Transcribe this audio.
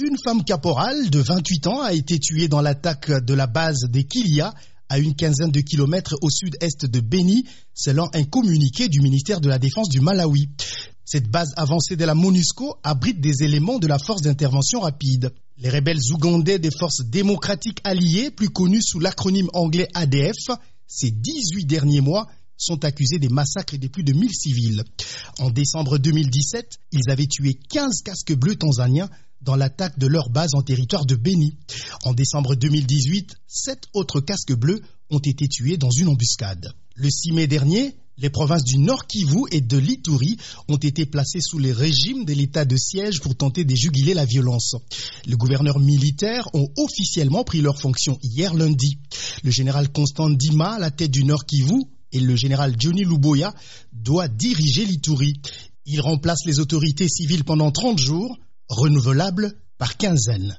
Une femme caporale de 28 ans a été tuée dans l'attaque de la base des Kilia, à une quinzaine de kilomètres au sud-est de Beni, selon un communiqué du ministère de la Défense du Malawi. Cette base avancée de la MONUSCO abrite des éléments de la force d'intervention rapide. Les rebelles ougandais des forces démocratiques alliées, plus connus sous l'acronyme anglais ADF, ces 18 derniers mois, sont accusés des massacres de plus de 1000 civils. En décembre 2017, ils avaient tué 15 casques bleus tanzaniens dans l'attaque de leur base en territoire de Beni. En décembre 2018, 7 autres casques bleus ont été tués dans une embuscade. Le 6 mai dernier, les provinces du Nord Kivu et de l'Ituri ont été placées sous le régime de l'état de siège pour tenter de juguler la violence. Les gouverneurs militaires ont officiellement pris leurs fonctions hier lundi. Le général Constant Ndima, à la tête du Nord Kivu, et le général Johnny Luboya doit diriger l'Ituri. Il remplace les autorités civiles pendant 30 jours, renouvelables par quinzaine.